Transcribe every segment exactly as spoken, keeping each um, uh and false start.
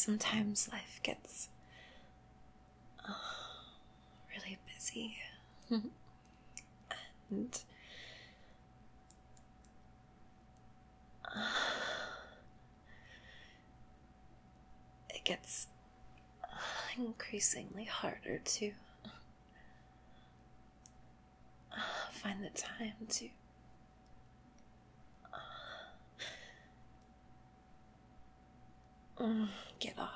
sometimes life gets uh, really busy. And uh, it gets uh, increasingly harder to uh, find the time to uh, mm, get off.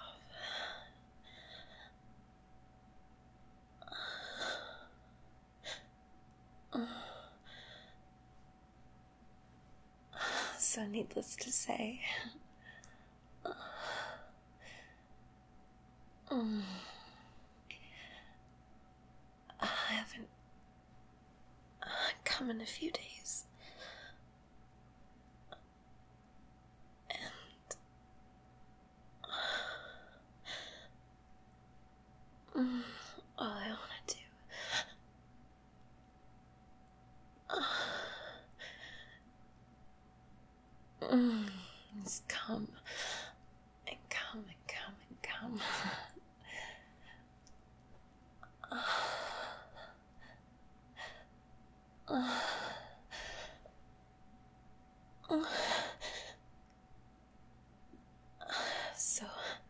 So needless to say, um, I haven't uh, come in a few days, and um, all I want to do uh, um, is come and come and come and come. uh, uh, so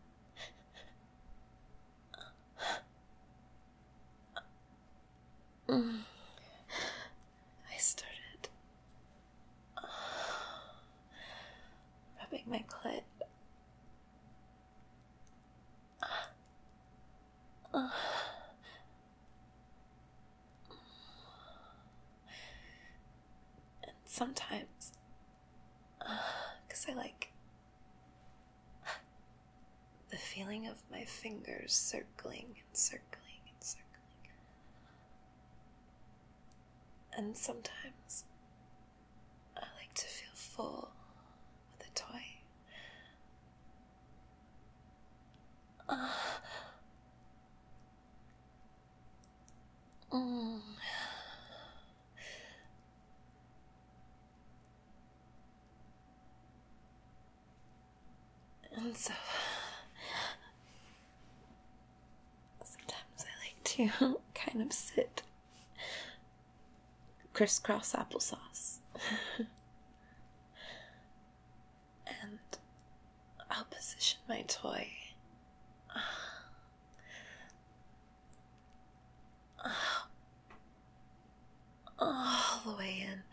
um, I started uh, rubbing my clit. Uh, and sometimes, because uh, I like the feeling of my fingers circling and circling and circling. And sometimes I like to feel full with a toy. Uh, mm. And so sometimes I like to kind of sit crisscross applesauce. And I'll position my toy all the way in.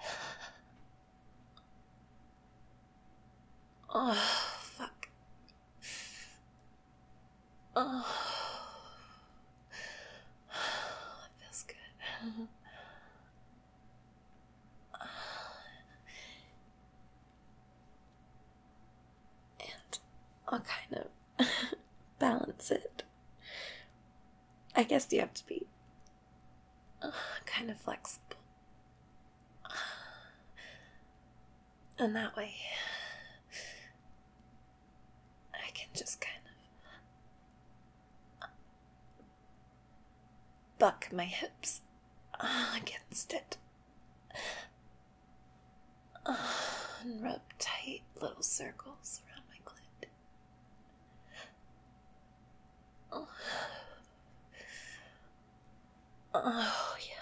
Oh, fuck. Oh, it feels good. And I'll kind of balance it. I guess you have to be uh, kind of flexible. And that way, I can just kind of buck my hips against it. And rub tight little circles around my clit. Oh, oh yeah.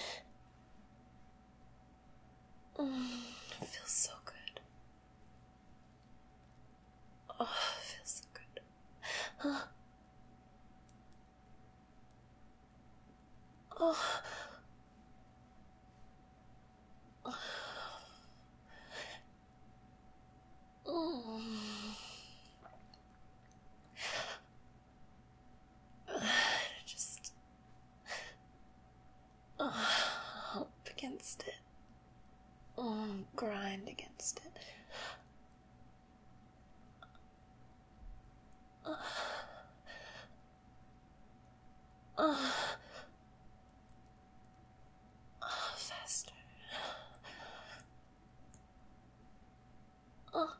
Mm, it feels so good. Oh, it feels so good. Huh. Oh. Oh. Just oh, up against it. Oh, grind against it. Oh. Oh. Oh, faster. Oh.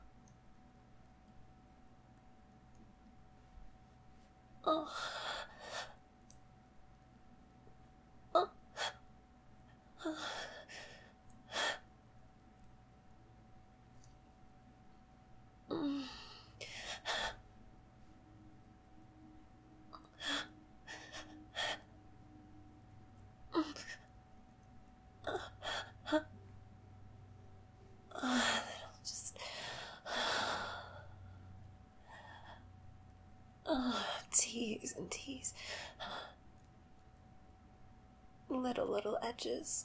Oh. Oh. Oh. Mm. tease and tease. Little, little edges.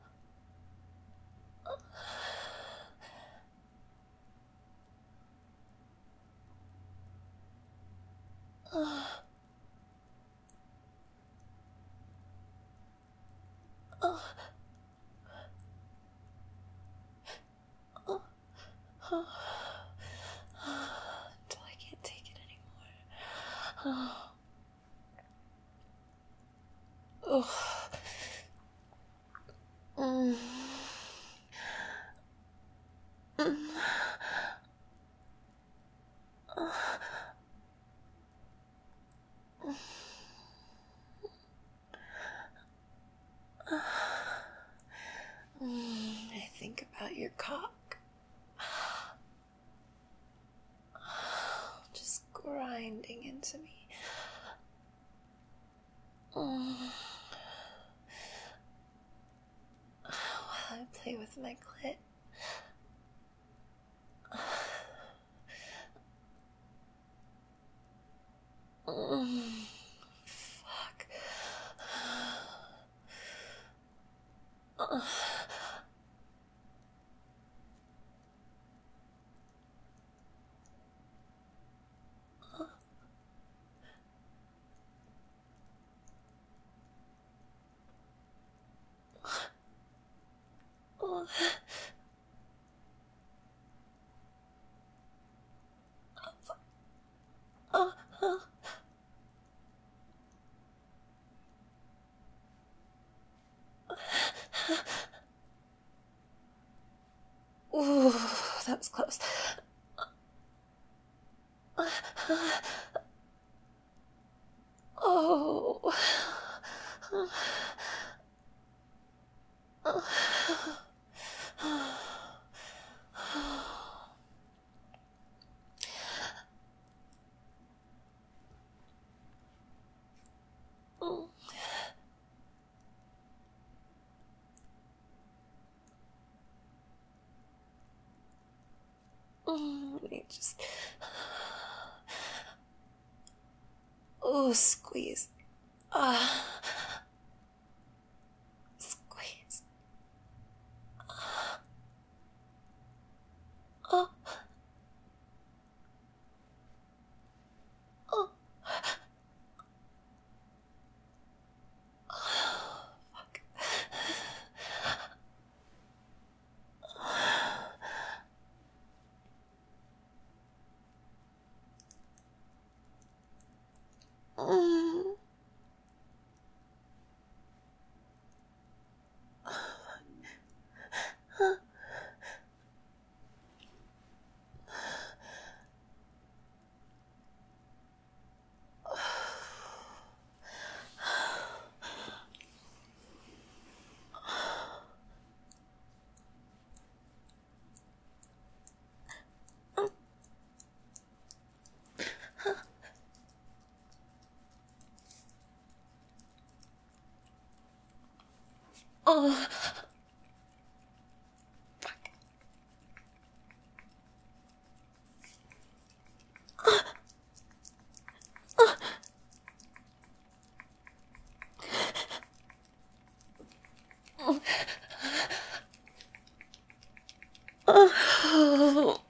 Uh, uh, uh, uh, until I can't take it anymore. Oh. Mm. Mm. I think about your cock. Just grinding into me. While I play with my clit. Fuck. Ooh, that was close. Oh. It just. Oh, squeeze. Ah. Squeeze. Ah. Oh. Oh. Oh. Fuck. Mm. Oh. Fuck. Oh.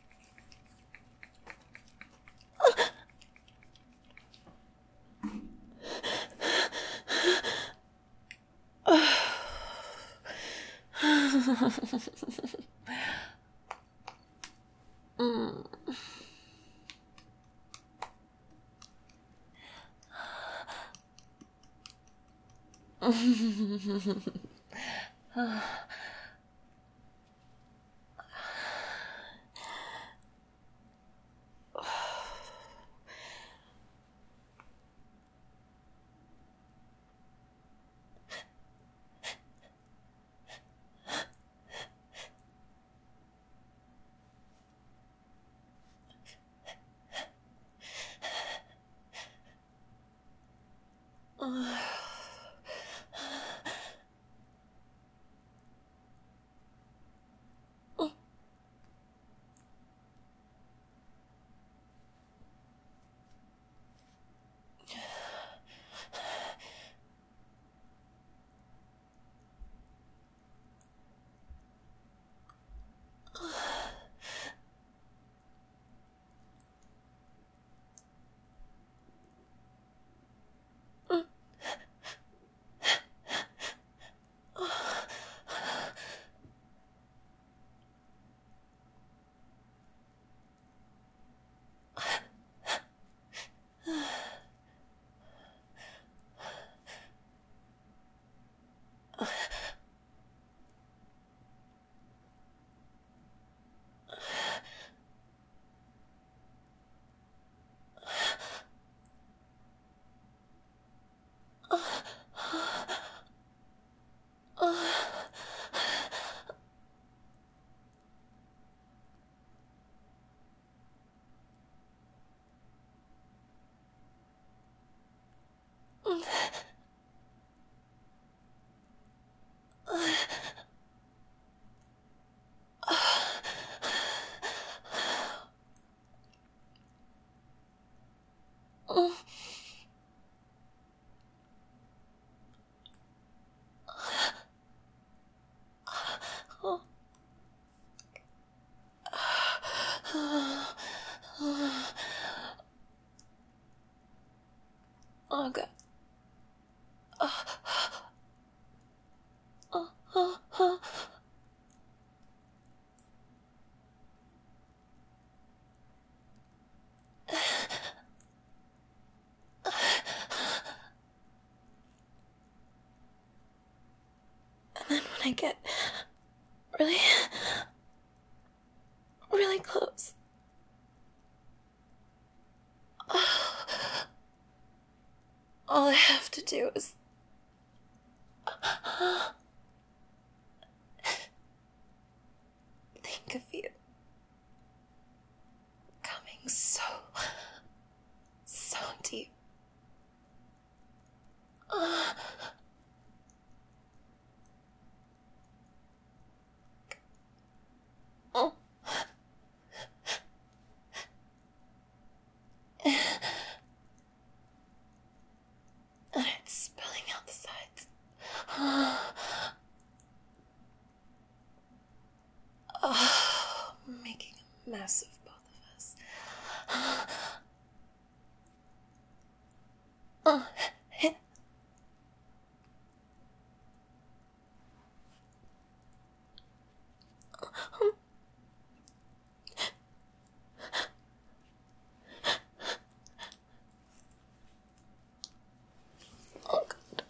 Mm. Oh god. Oh. Oh, oh, oh. And then when I get really, really close, oh, all I have to do is think of you coming so, so deep. Uh, oh. And it's spilling out the sides. Oh, making a mess of both of us. Oh. Oh, God.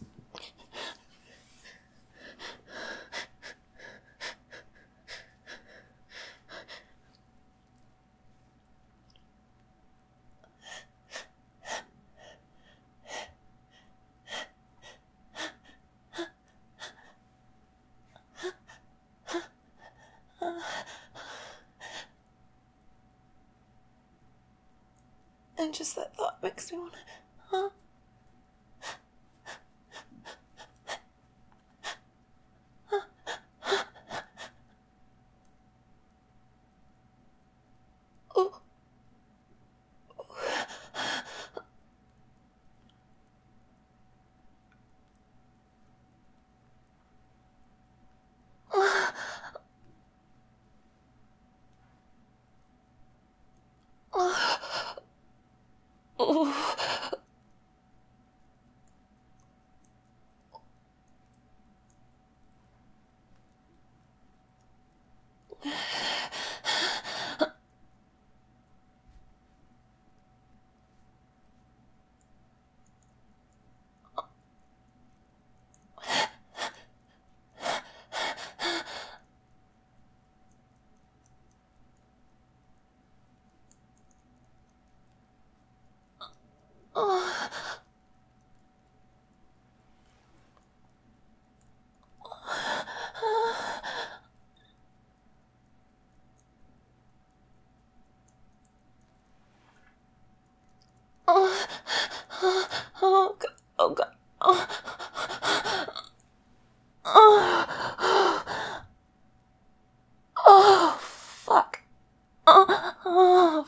And just that thought makes me want to, huh? Oh. Oh. Oh. Oh, oh, oh, God. Oh, God. Oh, oh, oh, fuck. Oh,